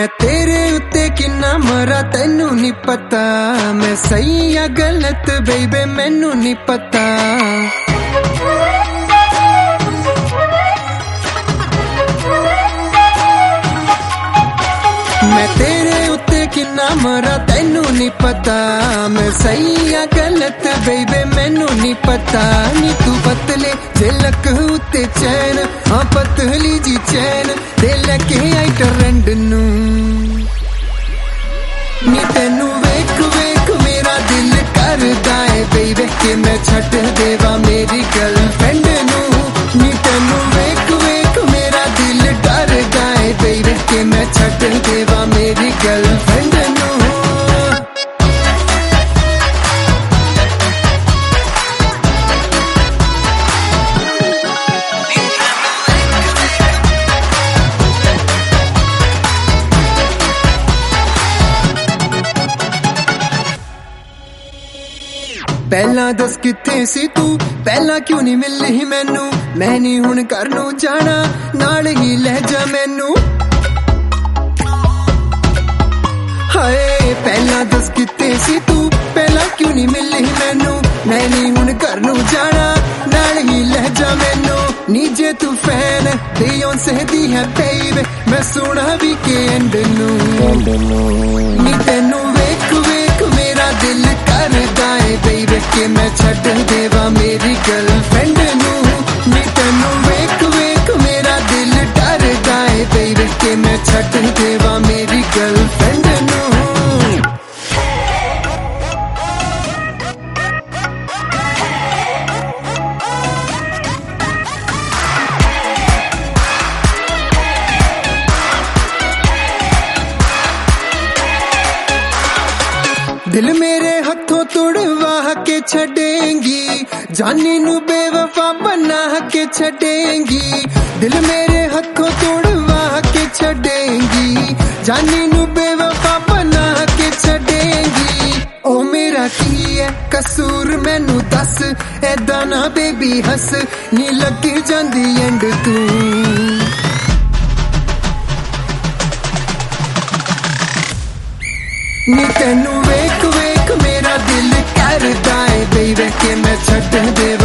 मैं तेरे उत्ते किन्ना मरा तैनू नहीं पता, मैं सही या गलत बेबे मैनू नहीं पता। मैं तेरे उत्ते किन्ना मरा तैनू नहीं पता, मैं सही या गलत बेबे मैनू नहीं पता। नी तू पतले जे लक उत्ते चैन, हाँ पतली जी चैन दे लके आई ट्रेंड नू। नी तेनू वेख वेख मेरा दिल करदा है बेबे कि मैं छड्ड देवा मेरी गर्लफ्रेंड नू। नी तेनू वेख वेख मेरा दिल डरदा है बेबे कि मैं छड्ड देवा मेरी गर्लफ्रेंड नू। पहला दस किथे सी तू, पहला क्यों नहीं मिली मैनू। मैं नहीं हुण घर नू जाना, नाल ही लह जा मैनू। हाय पहला दस किथे सी तू, पहला क्यों नहीं मिली मैनू। मैं नहीं हुण घर नू जाना, नाल ही लह जा मैनू। नी जे तू फैन बियोंसे दी है बेबे, मैं सुना भी के एंड नू। नी तेनू वेख वेख मेरा दिल करदा है बेबे कि मैं छड्ड देवा मेरी गर्लफ्रेंड नू। नी तेनू वेख वेख मेरा दिल डरदा है बेबे कि मैं छड्ड देवा मेरी गर्लफ्रेंड नू। दिल मेरे हथों तोड़वा के छड़ेंगी, जानी नू बेवफा बना के छड़ेंगी। दिल मेरे हथों तोड़वा के छड़ेंगी, जानी नू बेवफा बना के छड़ेंगी। ओ मेरा की है कसूर मैनू दस, ऐदा ना बेबी हस नी लग जांदी एंड तू। नी तेनू वेख वेख मेरा दिल करदा है बेबे कि मैं छड्ड देवा